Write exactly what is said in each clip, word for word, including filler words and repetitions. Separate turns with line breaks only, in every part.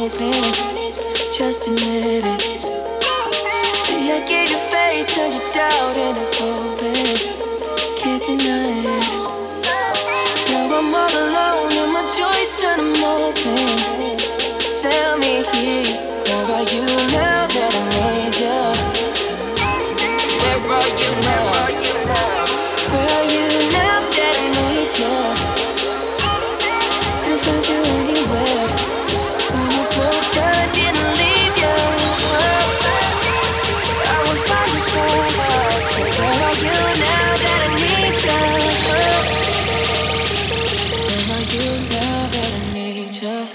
open. Just admit it. See, I gave you faith, turned your doubt into open. Can't deny it. Now I'm all alone and my joys turn them open. Tell me, where are you now that I need you? Where are you now? Where are you now that I need you? Couldn't find you anywhere. When you broke down, didn't leave you. I was by your side. So where are you now that I need you? Where are you now that I need you?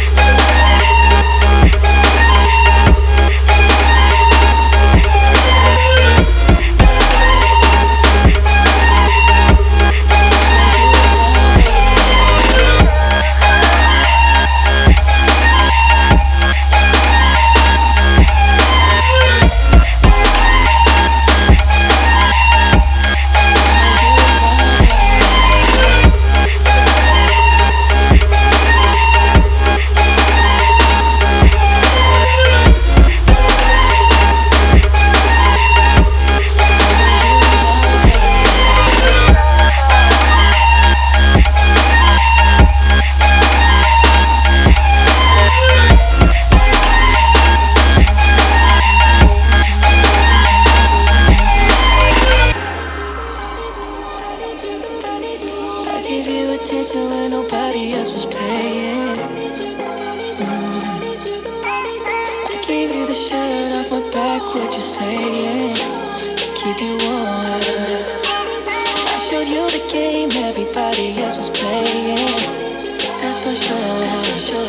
When nobody else was paying. mm. I gave you the shirt off my back, what you saying? Keep you warm. I showed you the game everybody else was playing. That's for sure.